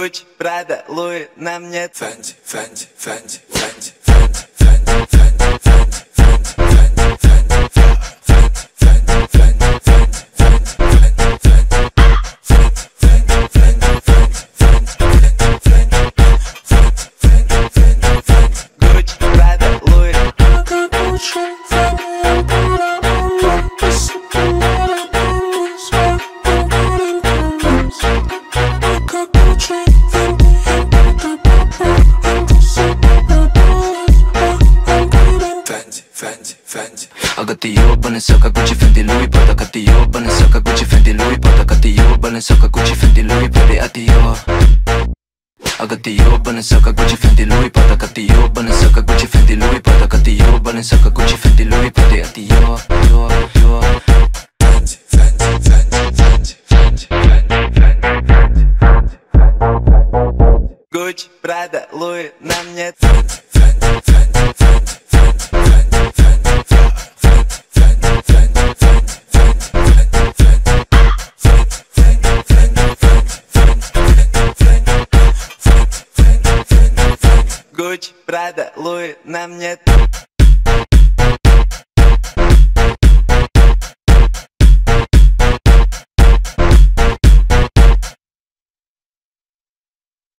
Gucci, Prada, Louis, нам нет. Fendi, Fendi, Fendi, Fendi, Fendi, Fendi, Fendi, Fendi, Fendi, Fendi, Fendi, Fendi, Gucci, Prada, Louis. Fendi, Fendi. I got the old Balenciaga, Gucci, Fendi, Louis Prada. Got the old Balenciaga, Gucci, Fendi, Louis Prada. Got the old Balenciaga, Gucci, Fendi, Louis Prada. At the old. I got the old Balenciaga, Gucci, Fendi, Louis Prada. Got the old Balenciaga, Gucci, Fendi, Louis Prada. Got the old Balenciaga, Gucci, Fendi, Louis Prada. At the old. Fendi, Fendi, Fendi, Fendi, Fendi, Fendi, Fendi, Fendi. Gucci, Prada, Louis, нам нет. Fendi, Fendi, Fendi, Fendi, Fendi, Fendi, Fendi, Fendi, Fendi, Gucci, Prada, Louis, нам нет.